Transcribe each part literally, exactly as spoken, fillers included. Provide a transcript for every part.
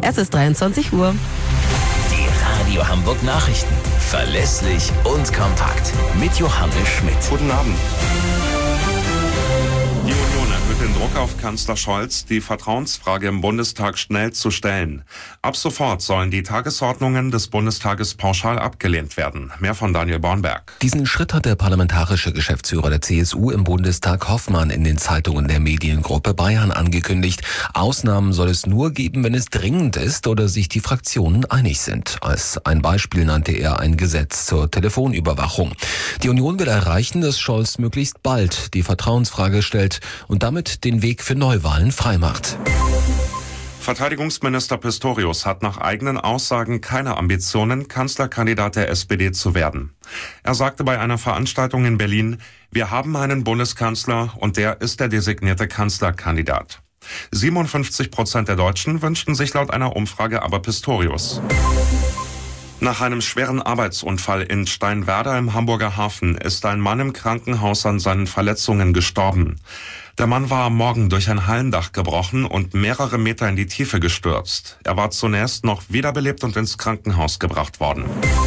Es ist dreiundzwanzig Uhr. Die Radio Hamburg Nachrichten. Verlässlich und kompakt. Mit Johannes Schmidt. Guten Abend. Die Union erhöht den Druck auf Kanzler Scholz, die Vertrauensfrage im Bundestag schnell zu stellen. Ab sofort sollen die Tagesordnungen des Bundestages pauschal abgelehnt werden. Mehr von Daniel Bornberg. Diesen Schritt hat der parlamentarische Geschäftsführer der C S U im Bundestag Hoffmann in den Zeitungen der Mediengruppe Bayern angekündigt. Ausnahmen soll es nur geben, wenn es dringend ist oder sich die Fraktionen einig sind. Als ein Beispiel nannte er ein Gesetz zur Telefonüberwachung. Die Union will erreichen, dass Scholz möglichst bald die Vertrauensfrage stellt und damit den Weg für Neuwahlen freimacht. Verteidigungsminister Pistorius hat nach eigenen Aussagen keine Ambitionen, Kanzlerkandidat der S P D zu werden. Er sagte bei einer Veranstaltung in Berlin, wir haben einen Bundeskanzler und der ist der designierte Kanzlerkandidat. siebenundfünfzig Prozent der Deutschen wünschten sich laut einer Umfrage aber Pistorius. Nach einem schweren Arbeitsunfall in Steinwerder im Hamburger Hafen ist ein Mann im Krankenhaus an seinen Verletzungen gestorben. Der Mann war am Morgen durch ein Hallendach gebrochen und mehrere Meter in die Tiefe gestürzt. Er war zunächst noch wiederbelebt und ins Krankenhaus gebracht worden.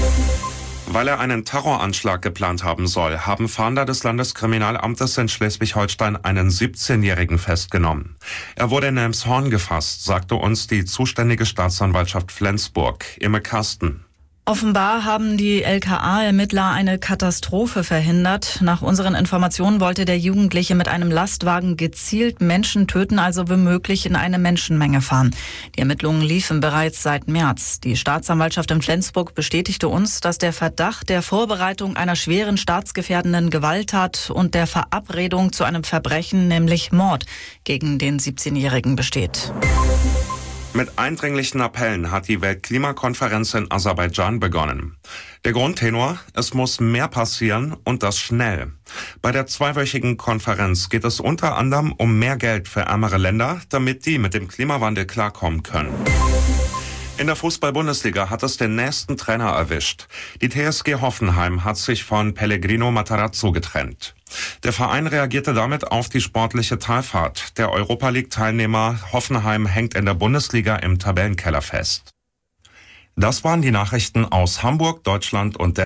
Weil er einen Terroranschlag geplant haben soll, haben Fahnder des Landeskriminalamtes in Schleswig-Holstein einen siebzehnjährigen festgenommen. Er wurde in Elmshorn gefasst, sagte uns die zuständige Staatsanwaltschaft Flensburg, Imme Karsten. Offenbar haben die L K A-Ermittler eine Katastrophe verhindert. Nach unseren Informationen wollte der Jugendliche mit einem Lastwagen gezielt Menschen töten, also womöglich in eine Menschenmenge fahren. Die Ermittlungen liefen bereits seit März. Die Staatsanwaltschaft in Flensburg bestätigte uns, dass der Verdacht der Vorbereitung einer schweren staatsgefährdenden Gewalttat und der Verabredung zu einem Verbrechen, nämlich Mord, gegen den siebzehnjährigen besteht. Mit eindringlichen Appellen hat die Weltklimakonferenz in Aserbaidschan begonnen. Der Grundtenor, es muss mehr passieren und das schnell. Bei der zweiwöchigen Konferenz geht es unter anderem um mehr Geld für ärmere Länder, damit die mit dem Klimawandel klarkommen können. In der Fußball-Bundesliga hat es den nächsten Trainer erwischt. Die T S G Hoffenheim hat sich von Pellegrino Matarazzo getrennt. Der Verein reagierte damit auf die sportliche Talfahrt. Der Europa-League-Teilnehmer Hoffenheim hängt in der Bundesliga im Tabellenkeller fest. Das waren die Nachrichten aus Hamburg, Deutschland und der